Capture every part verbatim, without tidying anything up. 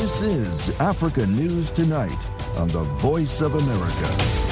This is Africa News Tonight on the Voice of America.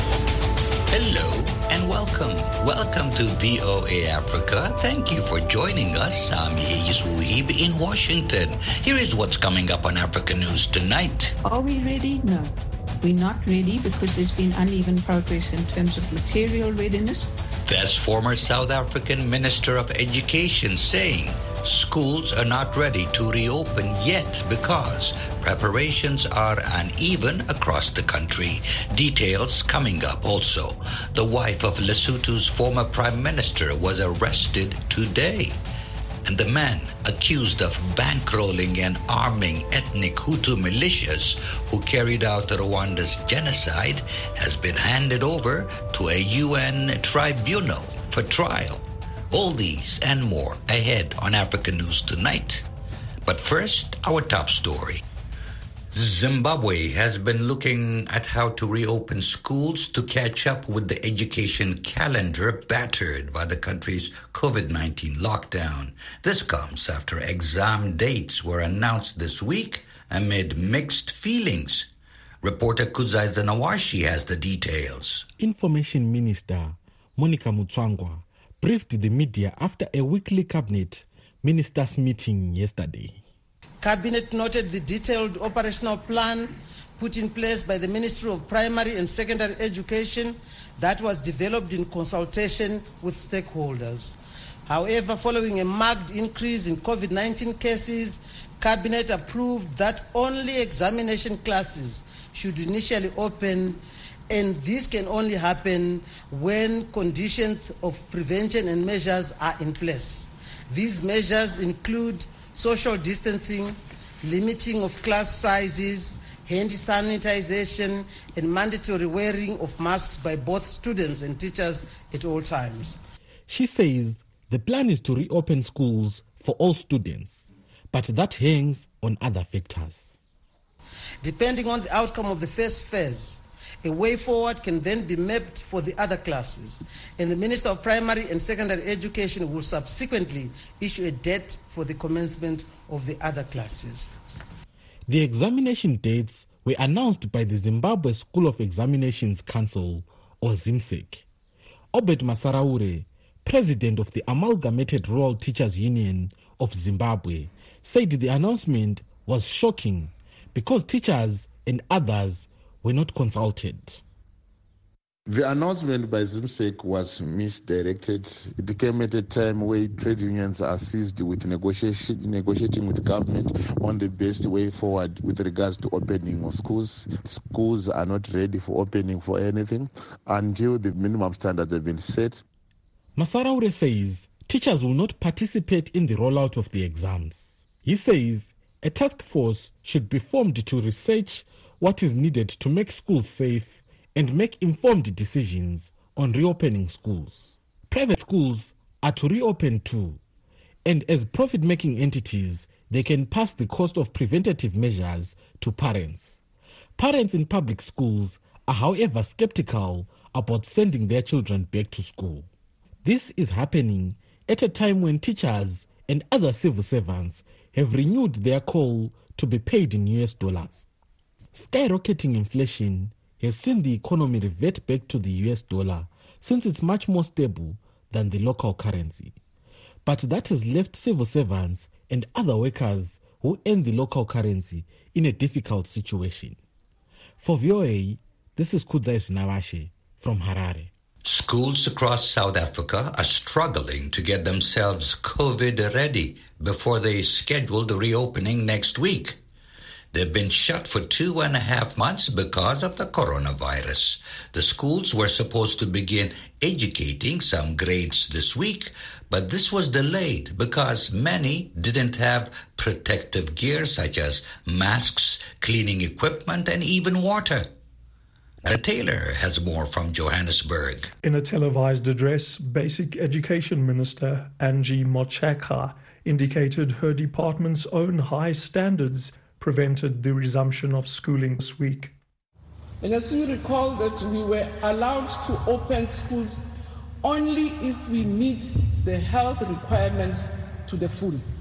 Hello and welcome. Welcome to V O A Africa. Thank you for joining us. I'm Yeis Wuhib in Washington. Here is what's coming up on Africa News Tonight. Are we ready? No. We're not ready because there's been uneven progress in terms of material readiness. That's former South African Minister of Education saying schools are not ready to reopen yet because preparations are uneven across the country. Details coming up also. The wife of Lesotho's former prime minister was arrested today. And the man accused of bankrolling and arming ethnic Hutu militias who carried out Rwanda's genocide has been handed over to a U N tribunal for trial. All these and more ahead on Africa News Tonight. But first, our top story. Zimbabwe has been looking at how to reopen schools to catch up with the education calendar battered by the country's COVID nineteen lockdown. This comes after exam dates were announced this week amid mixed feelings. Reporter Kuzai Zanawashi has the details. Information Minister Monica Mutswangwa briefed the media after a weekly cabinet ministers meeting yesterday. Cabinet noted the detailed operational plan put in place by the Ministry of Primary and Secondary Education that was developed in consultation with stakeholders. However, following a marked increase in COVID nineteen cases, Cabinet approved that only examination classes should initially open, and this can only happen when conditions of prevention and measures are in place. These measures include social distancing, limiting of class sizes, hand sanitization, and mandatory wearing of masks by both students and teachers at all times. She says the plan is to reopen schools for all students, but that hangs on other factors. Depending on the outcome of the first phase, a way forward can then be mapped for the other classes, and the Minister of Primary and Secondary Education will subsequently issue a date for the commencement of the other classes. The examination dates were announced by the Zimbabwe School of Examinations Council, or ZIMSEC. Obed Masaraure, president of the Amalgamated Rural Teachers Union of Zimbabwe, said the announcement was shocking because teachers and others were not consulted. The announcement by ZIMSEC was misdirected. It came at a time where trade unions are seized with negotiation, negotiating with government on the best way forward with regards to opening of schools. Schools are not ready for opening for anything until the minimum standards have been set. Masaraure says teachers will not participate in the rollout of the exams. He says a task force should be formed to research what is needed to make schools safe and make informed decisions on reopening schools. Private schools are to reopen too, and as profit-making entities, they can pass the cost of preventative measures to parents. Parents in public schools are, however, skeptical about sending their children back to school. This is happening at a time when teachers and other civil servants have renewed their call to be paid in U S dollars. Skyrocketing inflation has seen the economy revert back to the U S dollar since it's much more stable than the local currency. But that has left civil servants and other workers who earn the local currency in a difficult situation. For V O A, this is Kudzai Nawashe from Harare. Schools across South Africa are struggling to get themselves COVID ready before they schedule the reopening next week. They've been shut for two and a half months because of the coronavirus. The schools were supposed to begin educating some grades this week, but this was delayed because many didn't have protective gear such as masks, cleaning equipment, and even water. A Taylor has more from Johannesburg. In a televised address, Basic Education Minister Angie Motshekga indicated her department's own high standards prevented the resumption of schooling this week. And as you recall that we were allowed to open schools only if we meet the health requirements to the full.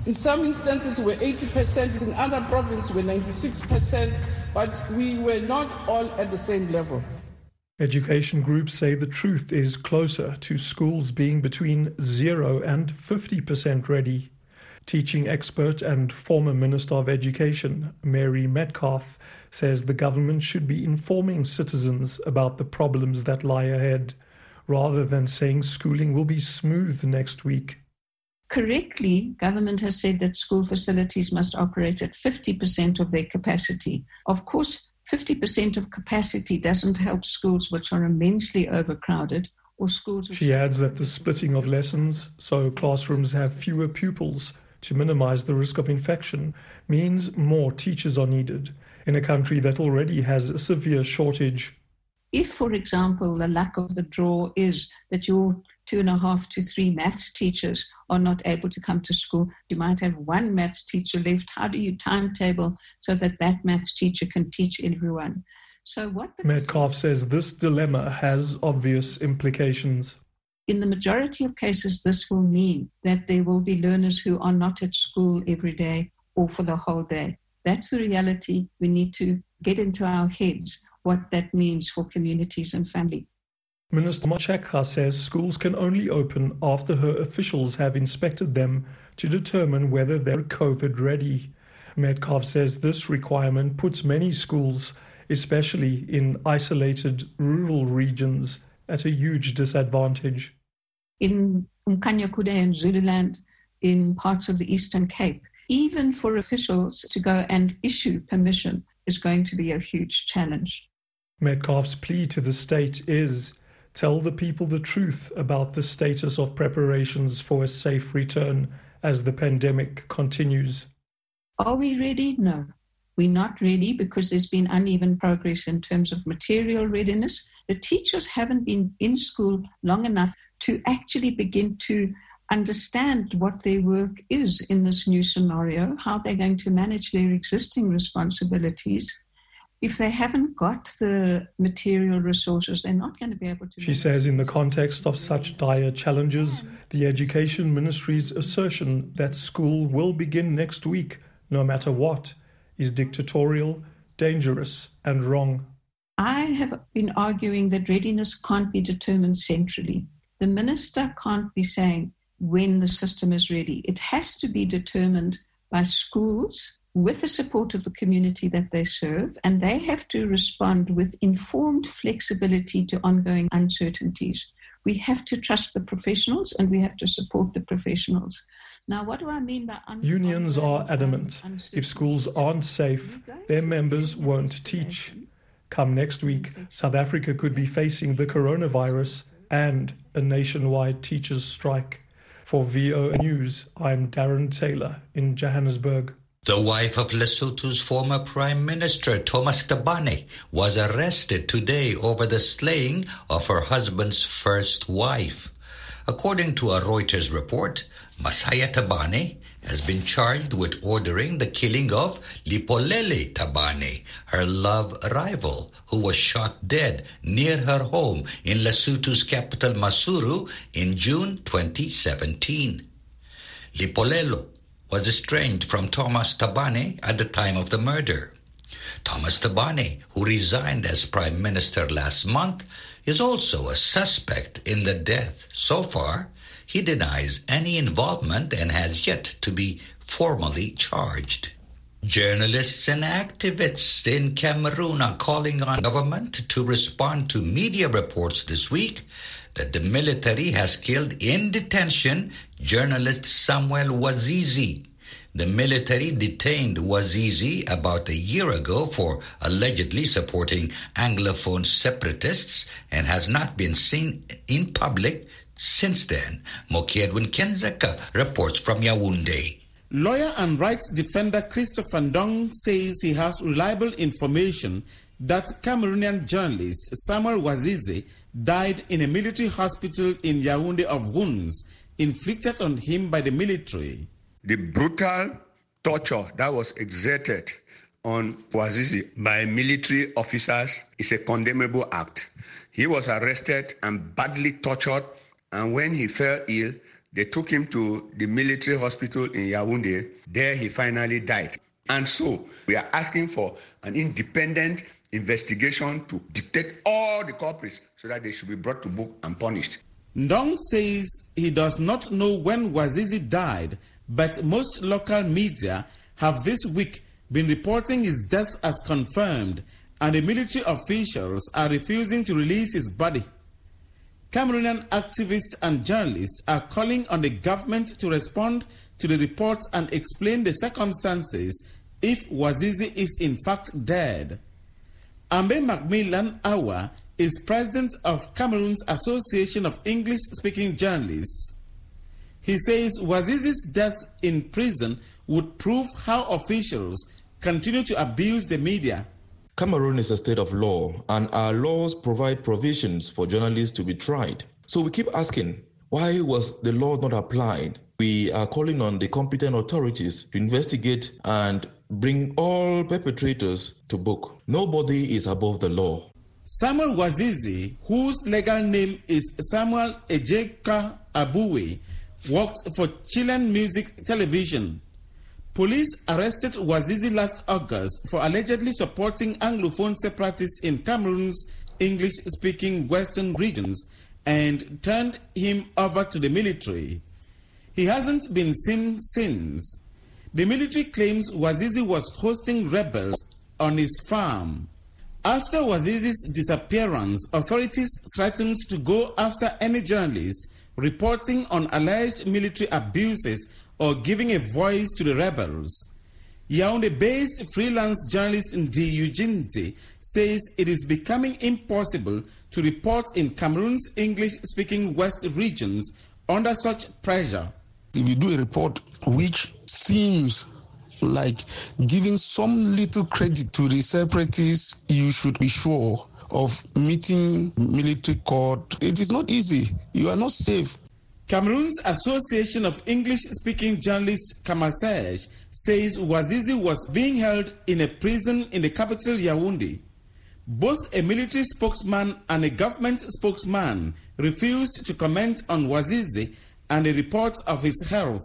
In some instances, we're eighty percent. In other provinces, we're ninety-six percent. But we were not all at the same level. Education groups say the truth is closer to schools being between zero and fifty percent ready. Teaching expert and former Minister of Education, Mary Metcalfe, says the government should be informing citizens about the problems that lie ahead, rather than saying schooling will be smooth next week. Correctly, government has said that school facilities must operate at fifty percent of their capacity. Of course, fifty percent of capacity doesn't help schools which are immensely overcrowded or schools which... She adds that the splitting of lessons, so classrooms have fewer pupils to minimize the risk of infection, means more teachers are needed in a country that already has a severe shortage. If, for example, the luck of the draw is that your two and a half to three maths teachers are not able to come to school, you might have one maths teacher left. How do you timetable so that that maths teacher can teach everyone? So what Metcalfe says this dilemma has obvious implications. In the majority of cases, this will mean that there will be learners who are not at school every day or for the whole day. That's the reality. We need to get into our heads what that means for communities and family. Minister Motshekga says schools can only open after her officials have inspected them to determine whether they're COVID ready. Metcalfe says this requirement puts many schools, especially in isolated rural regions, at a huge disadvantage. In Umkhanyakude and Zululand, in parts of the Eastern Cape, even for officials to go and issue permission is going to be a huge challenge. Metcalfe's plea to the state is, tell the people the truth about the status of preparations for a safe return as the pandemic continues. Are we ready? No. We're not ready because there's been uneven progress in terms of material readiness. The teachers haven't been in school long enough to actually begin to understand what their work is in this new scenario, how they're going to manage their existing responsibilities. If they haven't got the material resources, they're not going to be able to... She says in the context of such dire challenges, the Education Ministry's assertion that school will begin next week, no matter what, is dictatorial, dangerous, and wrong. I have been arguing that readiness can't be determined centrally. The minister can't be saying when the system is ready. It has to be determined by schools with the support of the community that they serve, and they have to respond with informed flexibility to ongoing uncertainties. We have to trust the professionals and we have to support the professionals. Now, what do I mean by... Un- Unions are adamant. If schools aren't safe, their members won't teach. Come next week, South Africa could be facing the coronavirus and a nationwide teachers' strike. For V O A News, I'm Darren Taylor in Johannesburg. The wife of Lesotho's former Prime Minister, Thomas Thabane, was arrested today over the slaying of her husband's first wife. According to a Reuters report, Masaya Thabane has been charged with ordering the killing of Lipolele Thabane, her love rival, who was shot dead near her home in Lesotho's capital Maseru in June twenty seventeen. Lipolelo was estranged from Thomas Thabane at the time of the murder. Thomas Thabane, who resigned as Prime Minister last month, is also a suspect in the death. So far, he denies any involvement and has yet to be formally charged. Journalists and activists in Cameroon are calling on government to respond to media reports this week that the military has killed in detention journalist Samuel Wazizi. The military detained Wazizi about a year ago for allegedly supporting Anglophone separatists and has not been seen in public since then. Moki Edwin Kenzeka reports from Yaoundé. Lawyer and rights defender Christopher Ndong says he has reliable information that Cameroonian journalist Samuel Wazizi died in a military hospital in Yaoundé of wounds inflicted on him by the military. The brutal torture that was exerted on Wazizi by military officers is a condemnable act. He was arrested and badly tortured, and when he fell ill, They took him to the military hospital in Yaoundé. There he finally died. And so we are asking for an independent investigation to detect all the culprits so that they should be brought to book and punished. Ndong says he does not know when Wazizi died, but most local media have this week been reporting his death as confirmed, and the military officials are refusing to release his body. Cameroonian activists and journalists are calling on the government to respond to the report and explain the circumstances if Wazizi is in fact dead. Ambe Macmillan Awa is president of Cameroon's Association of English-Speaking Journalists. He says Wazizi's death in prison would prove how officials continue to abuse the media. Cameroon is a state of law, and our laws provide provisions for journalists to be tried. So we keep asking, why was the law not applied? We are calling on the competent authorities to investigate and bring all perpetrators to book. Nobody is above the law. Samuel Wazizi, whose legal name is Samuel Ejeka Abuwe, worked for Chilean Music Television. Police arrested Wazizi last August for allegedly supporting Anglophone separatists in Cameroon's English-speaking western regions and turned him over to the military. He hasn't been seen since. The military claims Wazizi was hosting rebels on his farm. After Wazizi's disappearance, authorities threatened to go after any journalist reporting on alleged military abuses or giving a voice to the rebels. Yaoundé-based freelance journalist Ndi Ujinti says it is becoming impossible to report in Cameroon's English-speaking West regions under such pressure. If you do a report which seems like giving some little credit to the separatists, you should be sure of meeting military court. It is not easy. You are not safe. Cameroon's Association of English-Speaking Journalists, Kamasej, says Wazizi was being held in a prison in the capital Yaoundé. Both a military spokesman and a government spokesman refused to comment on Wazizi and the reports of his health.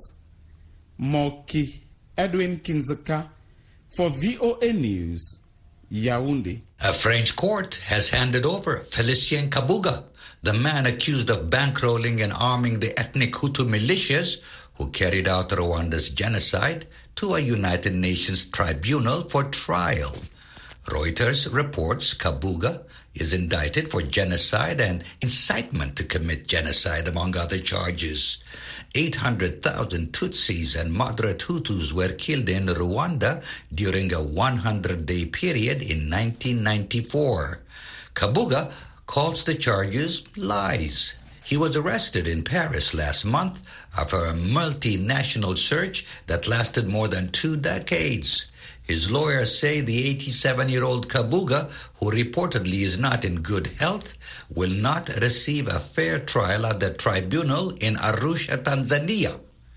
Moki Edwin Kinzaka for V O A News, Yaoundé. A French court has handed over Félicien Kabuga, the man accused of bankrolling and arming the ethnic Hutu militias who carried out Rwanda's genocide, to a United Nations tribunal for trial. Reuters reports Kabuga is indicted for genocide and incitement to commit genocide, among other charges. eight hundred thousand Tutsis and moderate Hutus were killed in Rwanda during a one hundred day period in nineteen ninety-four. Kabuga calls the charges lies. He was arrested in Paris last month after a multinational search that lasted more than two decades. His lawyers say the eighty-seven-year-old Kabuga, who reportedly is not in good health, will not receive a fair trial at the tribunal in Arusha, Tanzania.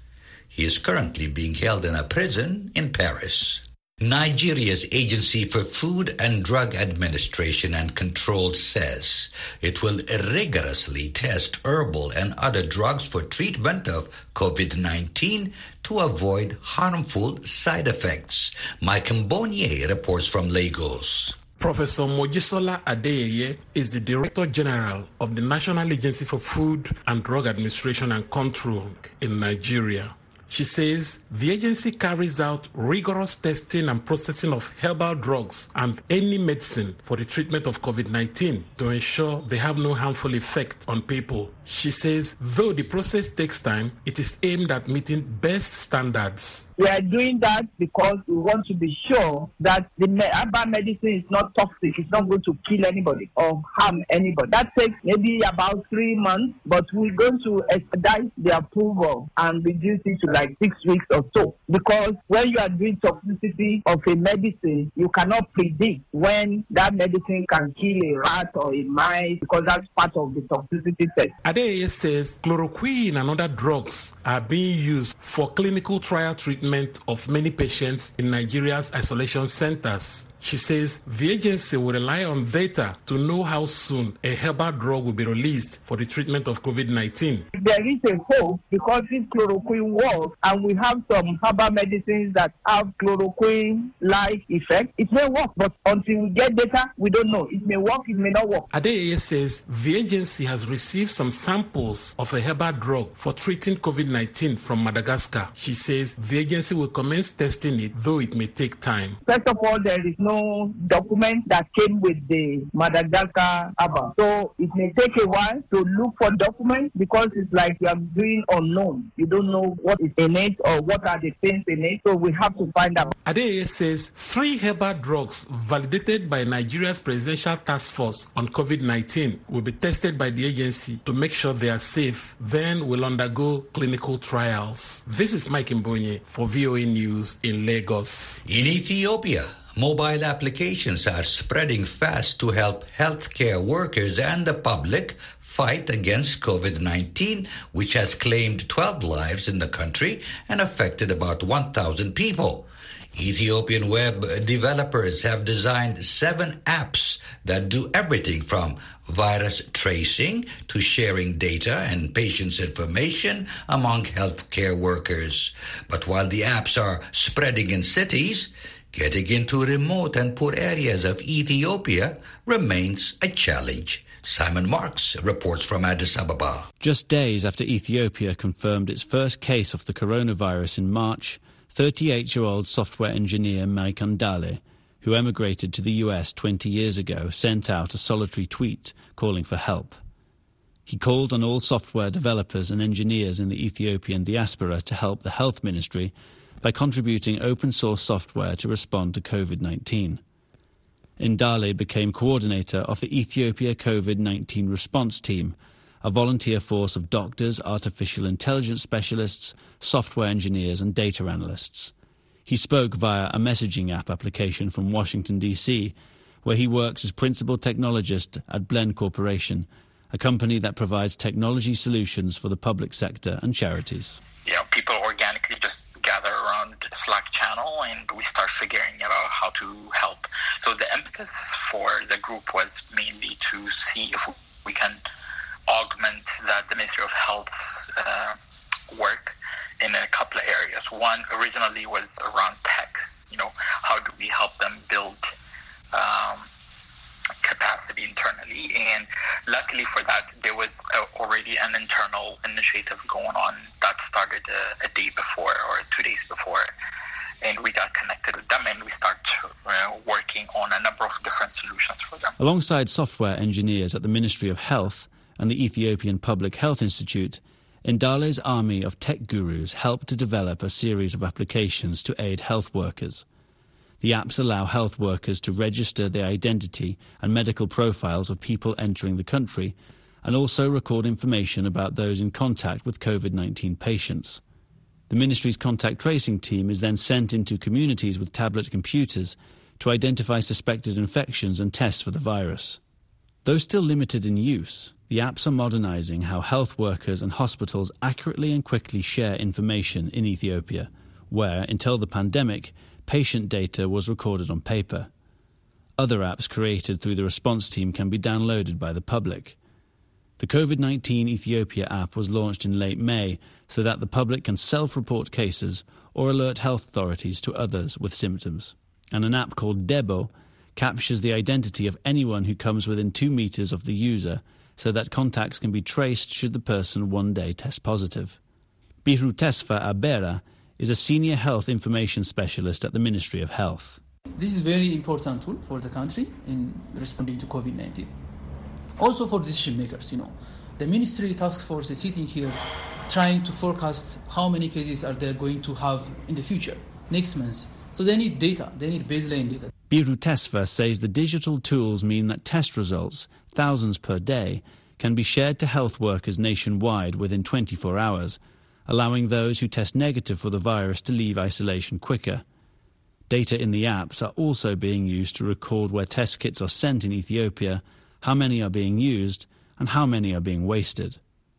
He is currently being held in a prison in Paris. Nigeria's Agency for Food and Drug Administration and Control says it will rigorously test herbal and other drugs for treatment of COVID nineteen to avoid harmful side effects. Mike Mbonye reports from Lagos. Professor Mojisola Adeyeye is the Director General of the National Agency for Food and Drug Administration and Control in Nigeria. She says the agency carries out rigorous testing and processing of herbal drugs and any medicine for the treatment of COVID nineteen to ensure they have no harmful effect on people. She says though the process takes time, it is aimed at meeting best standards. We are doing that because we want to be sure that the herbal medicine is not toxic. It's not going to kill anybody or harm anybody. That takes maybe about three months, but we're going to expedite the approval and reduce it to like six weeks or so. Because when you are doing toxicity of a medicine, you cannot predict when that medicine can kill a rat or a mice, because that's part of the toxicity test. Adeyeye says chloroquine and other drugs are being used for clinical trial treatment of many patients in Nigeria's isolation centers. She says the agency will rely on data to know how soon a herbal drug will be released for the treatment of COVID nineteen. There is a hope because this chloroquine works and we have some herbal medicines that have chloroquine-like effect. It may work, but until we get data, we don't know. It may work, it may not work. Adeyeye says the agency has received some samples of a herbal drug for treating COVID nineteen from Madagascar. She says the agency will commence testing it, though it may take time. First of all, there is no document that came with the Madagascar herbal. So it may take a while to look for documents because it's like you are doing unknown. You don't know what is in it or what are the things in it. So we have to find out. Adeyeye says three herbal drugs validated by Nigeria's Presidential Task Force on COVID nineteen will be tested by the agency to make sure they are safe, then will undergo clinical trials. This is Mike Mbonye for V O A News in Lagos. In Ethiopia, mobile applications are spreading fast to help healthcare workers and the public fight against COVID nineteen, which has claimed twelve lives in the country and affected about one thousand people. Ethiopian web developers have designed seven apps that do everything from virus tracing to sharing data and patients' information among healthcare workers. But while the apps are spreading in cities, getting into remote and poor areas of Ethiopia remains a challenge. Simon Marks reports from Addis Ababa. Just days after Ethiopia confirmed its first case of the coronavirus in March, thirty-eight-year-old software engineer Mike Ndale, who emigrated to the U S twenty years ago, sent out a solitary tweet calling for help. He called on all software developers and engineers in the Ethiopian diaspora to help the health ministry by contributing open-source software to respond to COVID nineteen. Ndale became coordinator of the Ethiopia COVID nineteen response team, a volunteer force of doctors, artificial intelligence specialists, software engineers and data analysts. He spoke via a messaging app application from Washington, D C, where he works as principal technologist at Blend Corporation, a company that provides technology solutions for the public sector and charities. You know, people organically just gather around the Slack channel and we start figuring out how to help. So the impetus for the group was mainly to see if we can augment that the Ministry of Health's uh, work in a couple of areas. One originally was around tech. You know, how do we help them build um, capacity internally? And luckily for that, there was uh, already an internal initiative going on that started a, a day before or two days before. And we got connected with them and we start uh, working on a number of different solutions for them. Alongside software engineers at the Ministry of Health and the Ethiopian Public Health Institute, Ndale's army of tech gurus helped to develop a series of applications to aid health workers. The apps allow health workers to register their identity and medical profiles of people entering the country and also record information about those in contact with COVID nineteen patients. The ministry's contact tracing team is then sent into communities with tablet computers to identify suspected infections and test for the virus. Though still limited in use, the apps are modernizing how health workers and hospitals accurately and quickly share information in Ethiopia, where, until the pandemic, patient data was recorded on paper. Other apps created through the response team can be downloaded by the public. The COVID nineteen Ethiopia app was launched in late May so that the public can self-report cases or alert health authorities to others with symptoms. And an app called Debo captures the identity of anyone who comes within two meters of the user so that contacts can be traced should the person one day test positive. Biru Tesfa Abera is a senior health information specialist at the Ministry of Health. This is a very important tool for the country in responding to COVID nineteen. Also for decision makers, you know. The ministry task force is sitting here trying to forecast how many cases are they going to have in the future, next month. So they need data, they need baseline data. Biru Tesfa says the digital tools mean that test results, thousands per day, can be shared to health workers nationwide within twenty-four hours, allowing those who test negative for the virus to leave isolation quicker. Data in the apps are also being used to record where test kits are sent in Ethiopia, how many are being used, and how many are being wasted.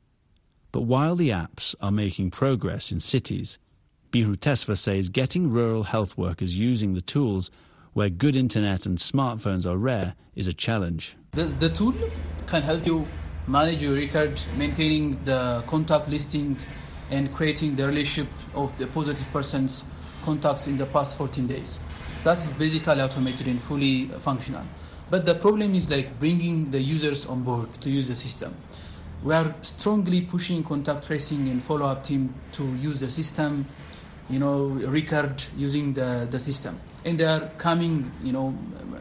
But while the apps are making progress in cities, Biru Tesfa says getting rural health workers using the tools where good internet and smartphones are rare, is a challenge. The, the tool can help you manage your record, maintaining the contact listing and creating the relationship of the positive person's contacts in the past fourteen days. That's basically automated and fully functional. But the problem is like bringing the users on board to use the system. We are strongly pushing contact tracing and follow-up team to use the system, you know, record using the, the system. And they are coming, you know,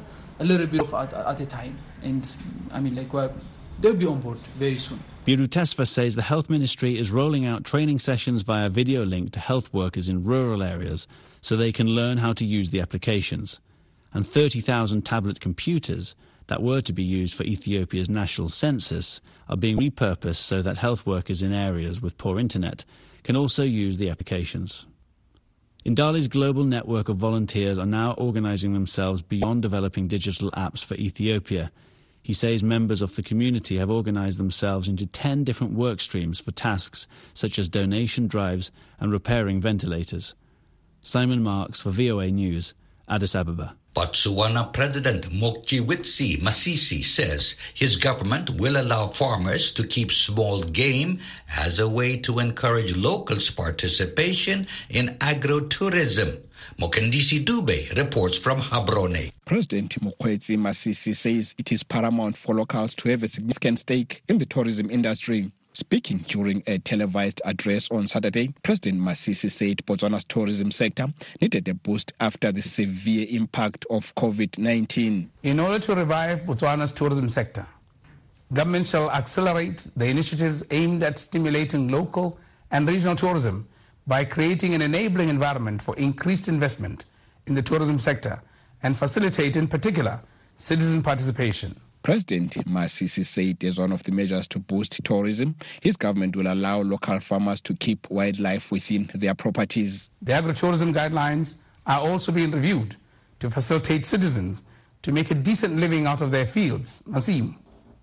a little bit of at, at a time. And I mean, like, well, they'll be on board very soon. Biru Tesfa says the Health Ministry is rolling out training sessions via video link to health workers in rural areas so they can learn how to use the applications. And thirty thousand tablet computers that were to be used for Ethiopia's national census are being repurposed so that health workers in areas with poor internet can also use the applications. Indali's global network of volunteers are now organising themselves beyond developing digital apps for Ethiopia. He says members of the community have organised themselves into ten different work streams for tasks such as donation drives and repairing ventilators. Simon Marks for V O A News, Addis Ababa. Botswana President Mokgweetsi Masisi says his government will allow farmers to keep small game as a way to encourage locals' participation in agro-tourism. Mokendisi Dube reports from Gaborone. President Mokgweetsi Masisi says it is paramount for locals to have a significant stake in the tourism industry. Speaking during a televised address on Saturday, President Masisi said Botswana's tourism sector needed a boost after the severe impact of COVID nineteen. In order to revive Botswana's tourism sector, government shall accelerate the initiatives aimed at stimulating local and regional tourism by creating an enabling environment for increased investment in the tourism sector and facilitate, in particular, citizen participation. President Masisi said as one of the measures to boost tourism, his government will allow local farmers to keep wildlife within their properties. The agritourism guidelines are also being reviewed to facilitate citizens to make a decent living out of their fields. Nasim.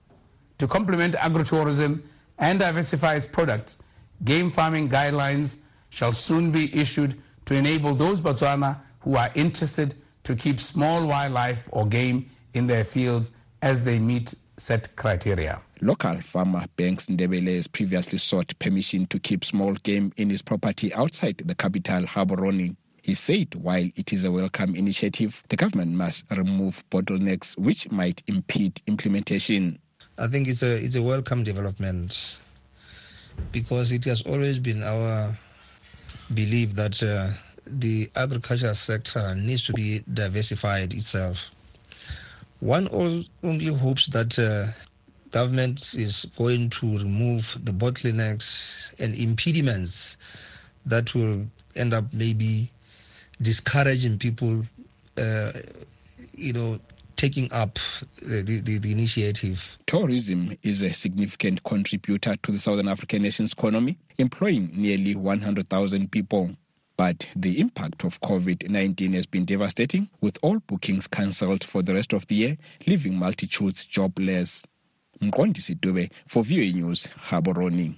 To complement agritourism and diversify its products, game farming guidelines shall soon be issued to enable those Botswana who are interested to keep small wildlife or game in their fields as they meet set criteria. Local farmer Banks Ndebele has previously sought permission to keep small game in his property outside the capital, Gaborone. He said while it is a welcome initiative, the government must remove bottlenecks which might impede implementation. I think it's a, it's a welcome development because it has always been our belief that uh, the agriculture sector needs to be diversified itself. One only hopes that uh, government is going to remove the bottlenecks and impediments that will end up maybe discouraging people, uh, you know, taking up the, the, the initiative. Tourism is a significant contributor to the Southern African nation's economy, employing nearly one hundred thousand people. But the impact of COVID nineteen has been devastating, with all bookings cancelled for the rest of the year, leaving multitudes jobless. Mqondisi Dube for V O A News, Gaborone.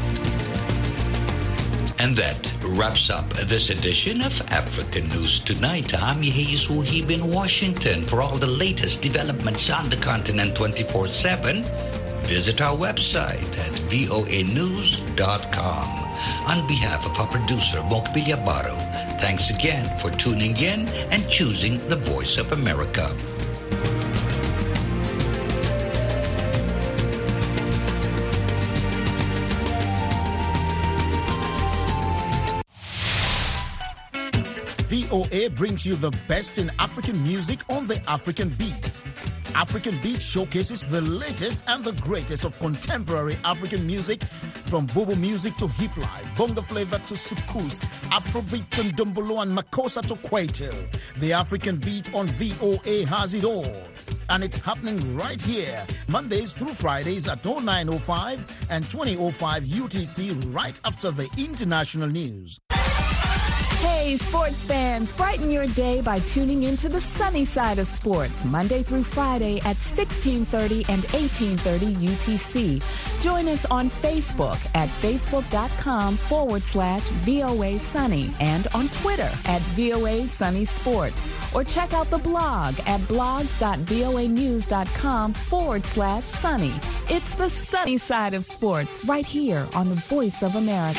And that wraps up this edition of African News Tonight. I'm Yehiz Wahib in Washington. For all the latest developments on the continent twenty-four seven, visit our website at V O A news dot com. On behalf of our producer, Mokbil Yabaro, thanks again for tuning in and choosing the Voice of America. V O A brings you the best in African music on the African Beat. African Beat showcases the latest and the greatest of contemporary African music, from Bobo music to hip life, bongo flavor to soukous, Afrobeat to Ndombolo and Makossa to Kwaito. The African Beat on V O A has it all. And it's happening right here, Mondays through Fridays at oh nine oh five and twenty oh five U T C, right after the international news. Hey, sports fans, brighten your day by tuning into the sunny side of sports, Monday through Friday at sixteen thirty and eighteen thirty U T C. Join us on Facebook at facebook.com forward slash VOA Sunny and on Twitter at VOA Sunny Sports. Or check out the blog at blogs.voanews.com forward slash sunny. It's the sunny side of sports right here on the Voice of America.